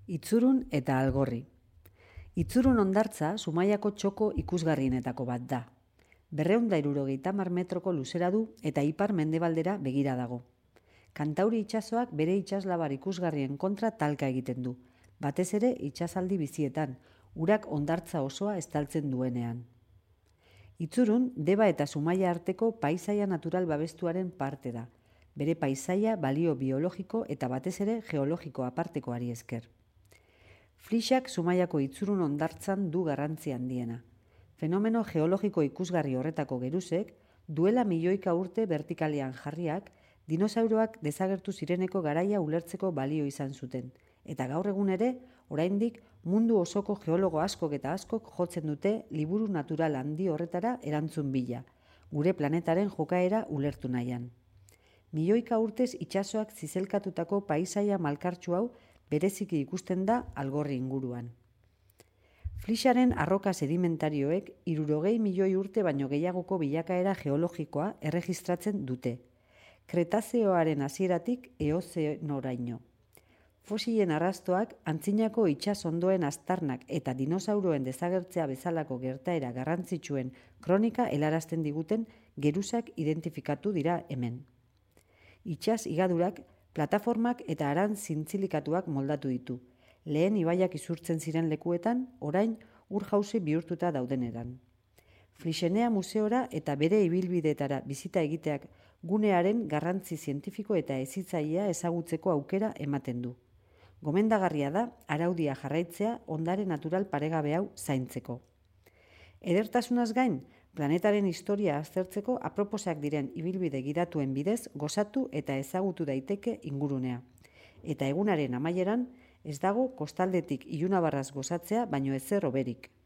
Itzurun eta Algorri. Itzurun hondartza Zumaiako txoko ikusgarrienetako bat da. 270 metroko luzera du eta ipar mendebaldera begira dago. Kantauri itsasoak bere itsaslabar ikusgarrien kontra talka egiten du, batez ere itsasaldi bizietan, urak hondartza osoa estaltzen duenean. Itzurun Deba eta Zumaia arteko paisaia natural babestuaren parte da. Bere paisaia balio biologiko eta batez ere geologiko apartekoari esker. Flixak Zumaiako itzurun hondartzan du garrantzi handiena. Fenomeno geologiko ikusgarri horretako geruzek, duela milioika urte vertikalean jarriak, dinosauroak desagertu zireneko garaia ulertzeko balio izan zuten, eta gaur egun ere, oraindik mundu osoko geologo askok eta askok jotzen dute liburu natural handi horretara erantzun bila, gure planetaren jokaera ulertu nahian. Milioika urtez itsasoak zizelkatutako paisaia malkartsu hau bereziki ikusten da Algorri inguruan. Flixaren arroka sedimentarioek 60 milioi urte baino gehiagoko bilakaera geologikoa erregistratzen dute. Kretazeoaren hasieratik Eozenoraino. Fosilen arrastoak antzinako itsasondoen aztarnak eta dinosauroen desagertzea bezalako gertaera garrantzitsuen kronika helarazten diguten geruzak identifikatu dira hemen. Itsas igadurak, plataformak eta aran zintzilikatuak moldatu ditu. Lehen ibaiak izurtzen ziren lekuetan, orain ur-jauzi bihurtuta daudeneran. Flixenea museora eta bere ibilbideetara bizita egiteak gunearen garrantzi zientifiko eta hezitzailea ezagutzeko aukera ematen du. Gomendagarria da araudia jarraitzea ondare natural paregabe hau zaintzeko. Edertasunaz gain, planetaren historia aztertzeko aproposak diren ibilbide gidatuen bidez gozatu eta ezagutu daiteke ingurunea. Eta egunaren amaieran ez dago kostaldetik ilunabarraz gozatzea baino ezer hoberik.